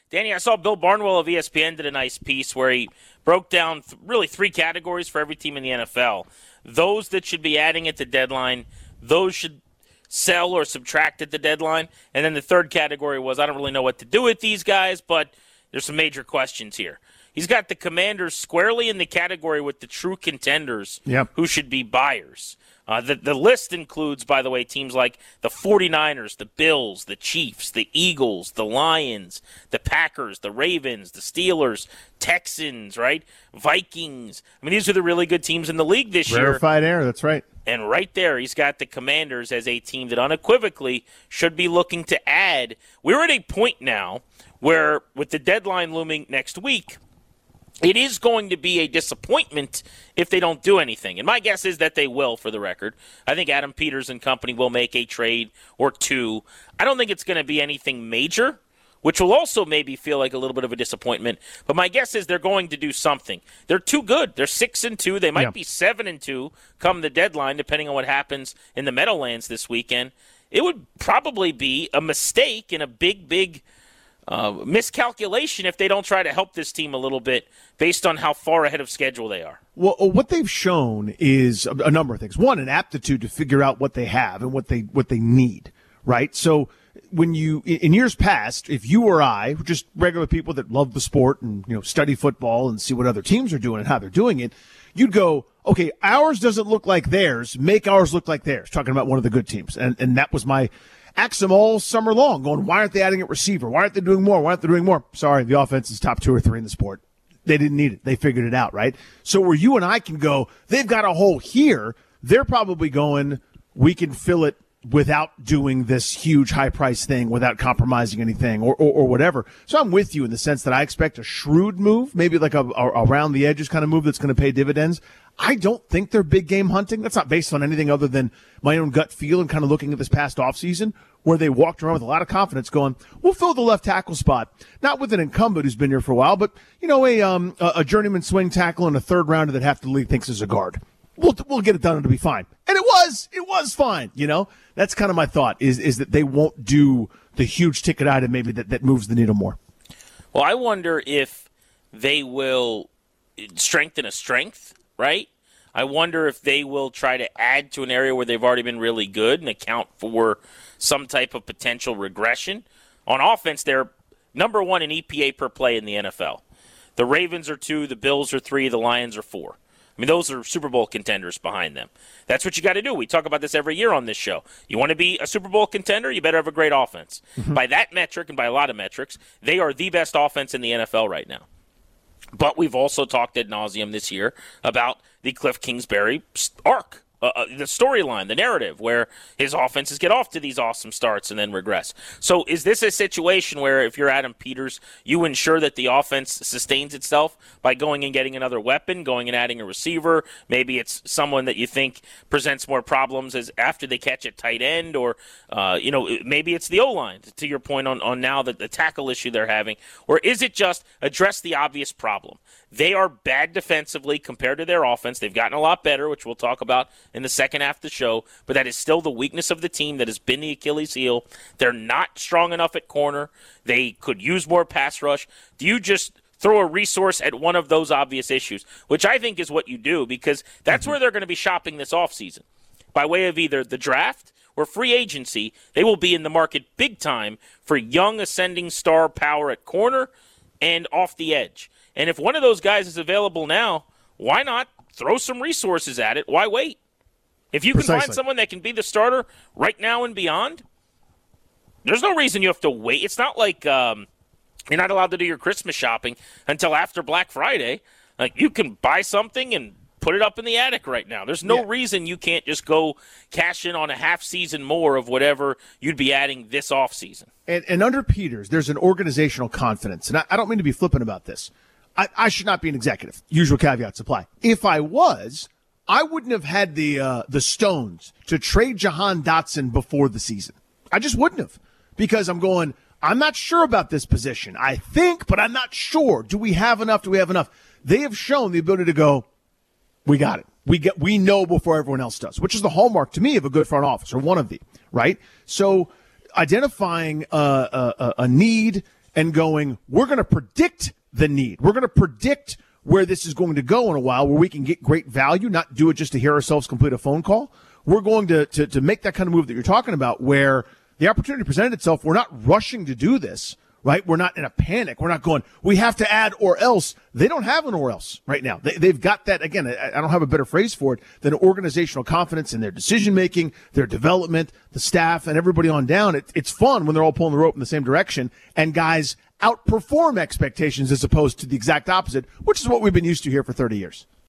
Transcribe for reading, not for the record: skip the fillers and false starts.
Danny, I saw Bill Barnwell of ESPN did a nice piece where he broke down really three categories for every team in the NFL. Those that should be adding at the deadline, those should sell or subtract at the deadline. And then the third category was, I don't really know what to do with these guys, but there's some major questions here. He's got the Commanders squarely in the category with the true contenders who should be buyers. The list includes, by the way, teams like the 49ers, the Bills, the Chiefs, the Eagles, the Lions, the Packers, the Ravens, the Steelers, Texans, right? Vikings. I mean, these are the really good teams in the league this year. Rarefied air, that's right. And right there, he's got the Commanders as a team that unequivocally should be looking to add. We're at a point now where, with the deadline looming next week, it is going to be a disappointment if they don't do anything. And my guess is that they will, for the record. I think Adam Peters and company will make a trade or two. I don't think it's going to be anything major, which will also maybe feel like a little bit of a disappointment. But my guess is they're going to do something. They're too good. They're 6-2. They might be 7-2 come the deadline, depending on what happens in the Meadowlands this weekend. It would probably be a mistake and a big miscalculation if they don't try to help this team a little bit based on how far ahead of schedule they are. Well, what they've shown is a number of things. One, an aptitude to figure out what they have and what they need, right? So when you, in years past, if you or I, just regular people that love the sport and, study football and see what other teams are doing and how they're doing it, you'd go, okay, ours doesn't look like theirs, make ours look like theirs, talking about one of the good teams. And that was my axiom all summer long, going, why aren't they adding a receiver? Why aren't they doing more? Why aren't they doing more? Sorry, the offense is top 2 or 3 in the sport. They didn't need it. They figured it out, right? So where you and I can go, they've got a hole here, they're probably going, we can fill it without doing this huge high-price thing, without compromising anything or whatever. So I'm with you in the sense that I expect a shrewd move, maybe like a around the edges kind of move that's going to pay dividends. I don't think they're big game hunting. That's not based on anything other than my own gut feel and kind of looking at this past offseason where they walked around with a lot of confidence going, we'll fill the left tackle spot. Not with an incumbent who's been here for a while, but, a journeyman swing tackle and a third rounder that half the league thinks is a guard. We'll get it done. It'll be fine. And it was fine. That's kind of my thought is that they won't do the huge ticket item maybe that moves the needle more. Well, I wonder if they will strengthen a strength, right? I wonder if they will try to add to an area where they've already been really good and account for some type of potential regression. On offense, they're number 1 in EPA per play in the NFL. The Ravens are 2, the Bills are 3, the Lions are 4. I mean, those are Super Bowl contenders behind them. That's what you got to do. We talk about this every year on this show. You want to be a Super Bowl contender, you better have a great offense. Mm-hmm. By that metric and by a lot of metrics, they are the best offense in the NFL right now. But we've also talked ad nauseum this year about the Cliff Kingsbury arc. The storyline, the narrative, where his offenses get off to these awesome starts and then regress. So is this a situation where if you're Adam Peters, you ensure that the offense sustains itself by going and getting another weapon, going and adding a receiver? Maybe it's someone that you think presents more problems as after they catch at tight end, or maybe it's the O-line, to your point on now the tackle issue they're having. Or is it just address the obvious problem? They are bad defensively compared to their offense. They've gotten a lot better, which we'll talk about in the second half of the show, but that is still the weakness of the team that has been the Achilles heel. They're not strong enough at corner. They could use more pass rush. Do you just throw a resource at one of those obvious issues, which I think is what you do, because that's where they're going to be shopping this offseason. By way of either the draft or free agency, they will be in the market big time for young ascending star power at corner and off the edge. And if one of those guys is available now, why not throw some resources at it? Why wait? If you can find someone that can be the starter right now and beyond, there's no reason you have to wait. It's not like you're not allowed to do your Christmas shopping until after Black Friday. Like, you can buy something and put it up in the attic right now. There's no reason you can't just go cash in on a half season more of whatever you'd be adding this offseason. And under Peters, there's an organizational confidence. And I don't mean to be flippant about this. I should not be an executive. Usual caveats apply. If I was, I wouldn't have had the stones to trade Jahan Dotson before the season. I just wouldn't have, because I'm not sure about this position. I think, but I'm not sure. Do we have enough? They have shown the ability to go, we got it. We know before everyone else does, which is the hallmark to me of a good front office, or one of the, right? So identifying a need and going, we're going to predict the need. We're going to predict where this is going to go in a while, where we can get great value, not do it just to hear ourselves complete a phone call. We're going to make that kind of move that you're talking about, where the opportunity presented itself. We're not rushing to do this, right? We're not in a panic. We're not going, we have to add or else. They don't have an or else right now. They've got that. Again, I don't have a better phrase for it than organizational confidence in their decision-making, their development, the staff, and everybody on down. It's fun when they're all pulling the rope in the same direction, and guys outperform expectations as opposed to the exact opposite, which is what we've been used to here for 30 years.